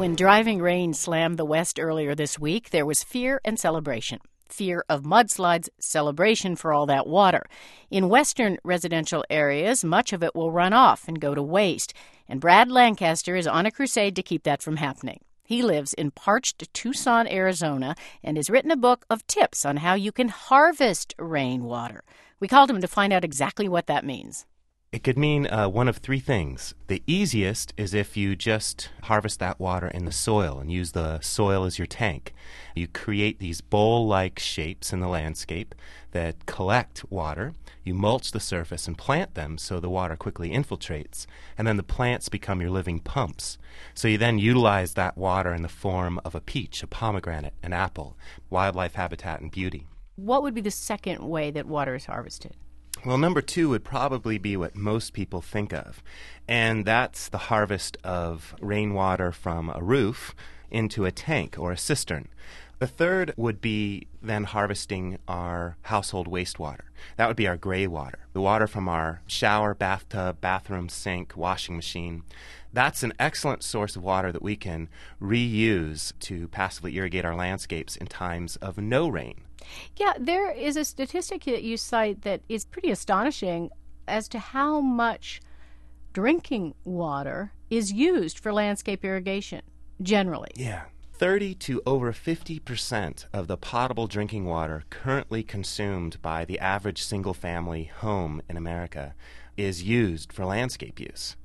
When driving rain slammed the West earlier this week, there was fear and celebration. Fear of mudslides, celebration for all that water. In western residential areas, much of it will run off and go to waste. And Brad Lancaster is on a crusade to keep that from happening. He lives in parched Tucson, Arizona, and has written a book of tips on how you can harvest rainwater. We called him to find out exactly what that means. It could mean one of three things. The easiest is if you just harvest that water in the soil and use the soil as your tank. You create these bowl-like shapes in the landscape that collect water. You mulch the surface and plant them so the water quickly infiltrates. And then the plants become your living pumps. So you then utilize that water in the form of a peach, a pomegranate, an apple, wildlife habitat and beauty. What would be the second way that water is harvested? Well, number two would probably be what most people think of, and that's the harvest of rainwater from a roof into a tank or a cistern. The third would be then harvesting our household wastewater. That would be our gray water, the water from our shower, bathtub, bathroom, sink, washing machine. That's an excellent source of water that we can reuse to passively irrigate our landscapes in times of no rain. Yeah, there is a statistic that you cite that is pretty astonishing as to how much drinking water is used for landscape irrigation, generally. Yeah. 30 to over 50% of the potable drinking water currently consumed by the average single-family home in America is used for landscape use.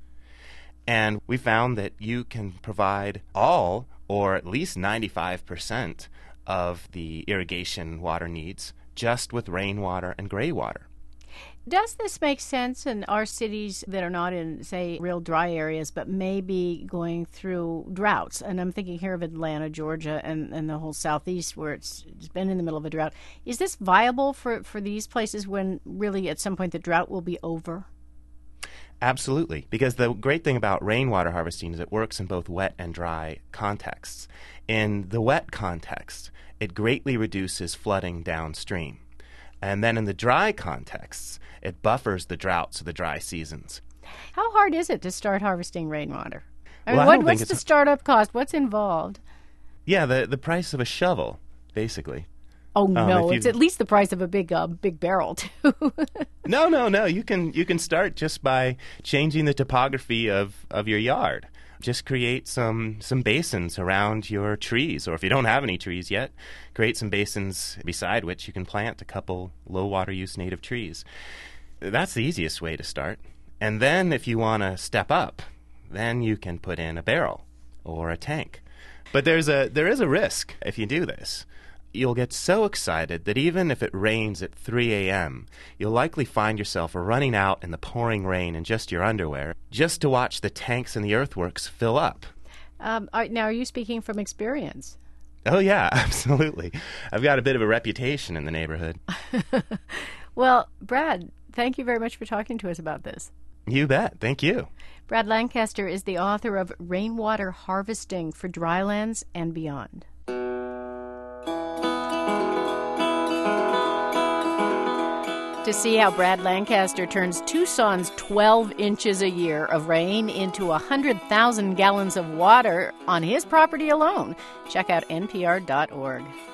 And we found that you can provide all, or at least 95%, of the irrigation water needs just with rainwater and gray water. Does this make sense in our cities that are not in, say, real dry areas, but maybe going through droughts? And I'm thinking here of Atlanta, Georgia, and the whole southeast where it's been in the middle of a drought. Is this viable for these places when really at some point the drought will be over? Absolutely, because the great thing about rainwater harvesting is it works in both wet and dry contexts. In the wet context, it greatly reduces flooding downstream. And then in the dry contexts, it buffers the droughts of the dry seasons. How hard is it to start harvesting rainwater? What's the startup cost? What's involved? Yeah, the price of a shovel, basically. Oh, no, it's at least the price of a big barrel, too. No. You can start just by changing the topography of your yard. Just create some basins around your trees, or if you don't have any trees yet, create some basins beside which you can plant a couple low water use native trees. That's the easiest way to start. And then if you want to step up, then you can put in a barrel or a tank. But there is a risk if you do this. You'll get so excited that even if it rains at 3 a.m., you'll likely find yourself running out in the pouring rain in just your underwear just to watch the tanks and the earthworks fill up. Now, are you speaking from experience? Oh, yeah, absolutely. I've got a bit of a reputation in the neighborhood. Well, Brad, thank you very much for talking to us about this. You bet. Thank you. Brad Lancaster is the author of Rainwater Harvesting for Drylands and Beyond. To see how Brad Lancaster turns Tucson's 12 inches a year of rain into 100,000 gallons of water on his property alone, check out npr.org.